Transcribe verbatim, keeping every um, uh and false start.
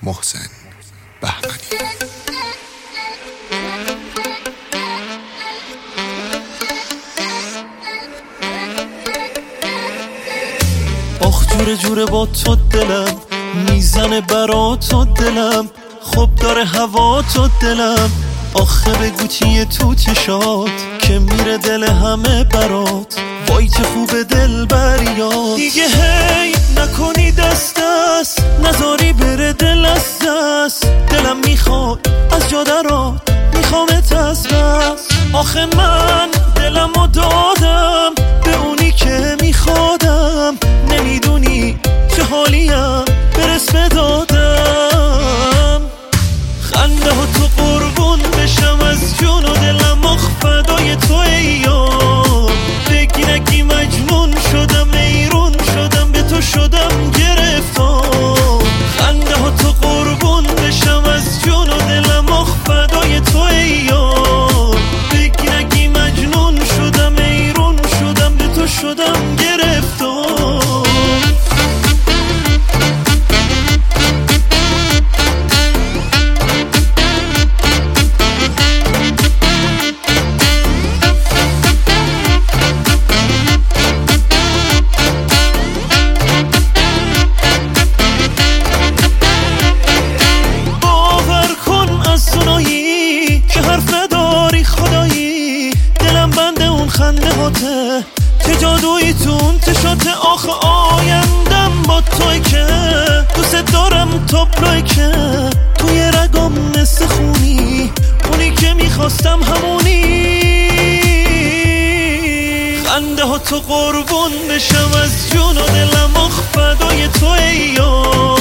محسن بهمنی. آخ جوره جوره با تو دلم میزنه برا تو دلم، خب داره هوا تو دلم. آخه بگو چیه تو چشات که میره دل همه برات، وای چه خوبه دل بریات. دیگه هی نکنی دست دست، نذاری بره دل از دست. دلم میخواد از جا درات، میخوامت از بس. آخه من دلمو دادم به اونی که میخوادم، نمیدونی چه حالیم برس بدادم. خنده ها تو قربون بشم از جون و دلم آخ فدای تو ای یار. بگی نگی مجنون شدم، میرون شدم به تو شدم گرفتار. خنده ها تو قربون بشم از جون و دلم آخ فدای تو ای یار. بگی نگی مجنون شدم، میرون شدم به تو شدم گرفتار. خنده هاته چه جادویی تو اون چشاته. آخه آیندم با توی که دوست دارم تابلوی که توی رگام مثل خونی، اونی که میخواستم همونی. خنده ها تو قربون بشم از جون و دلم آخ فدای تو ای یار.